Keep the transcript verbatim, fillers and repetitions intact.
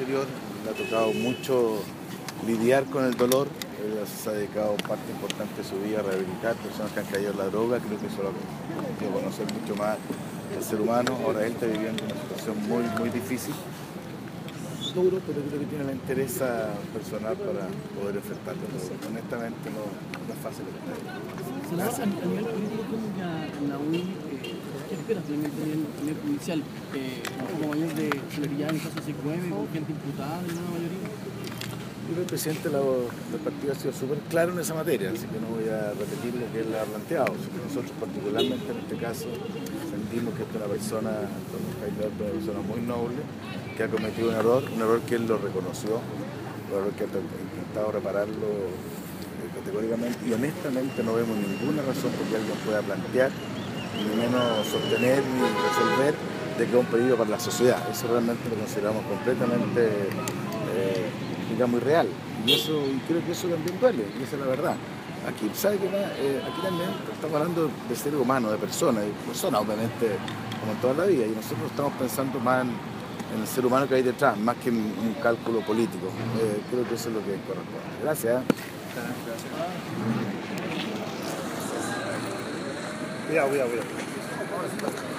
anterior, le ha tocado mucho lidiar con el dolor. Él se ha dedicado parte importante de su vida a rehabilitar personas que han caído en la droga. Creo que eso lo ha que conocer mucho más el ser humano. Ahora él está viviendo una situación muy, muy difícil, duro, pero creo que tiene la interés personal para poder enfrentarlo. Honestamente no, no es fácil. Senador, a, a nivel político, ¿cómo que en la U I, eh, qué esperas finalmente en el nivel judicial? Eh, ¿Como mayor de celeridad en el caso de C Q M, con gente imputada de una mayoría? Yo creo que el presidente del partido ha sido súper claro en esa materia, así que no voy a repetir lo que él ha planteado. Nosotros particularmente en este caso sentimos que esta es una persona, una persona muy noble, que ha cometido un error, un error que él lo reconoció, un error que ha intentado repararlo categóricamente, y honestamente no vemos ninguna razón por que alguien pueda plantear, ni menos sostener ni resolver de que es un peligro para la sociedad. Eso realmente lo consideramos completamente eh, digamos, irreal, y eso, y creo que eso también duele, y esa es la verdad. Aquí, ¿sabe qué más? Eh, aquí también estamos hablando de ser humano, de personas, de personas obviamente como en toda la vida, y nosotros estamos pensando más en, en el ser humano que hay detrás, más que en un cálculo político. Eh, creo que eso es lo que corresponde. Gracias. Gracias. Cuidado, cuidado, cuidado.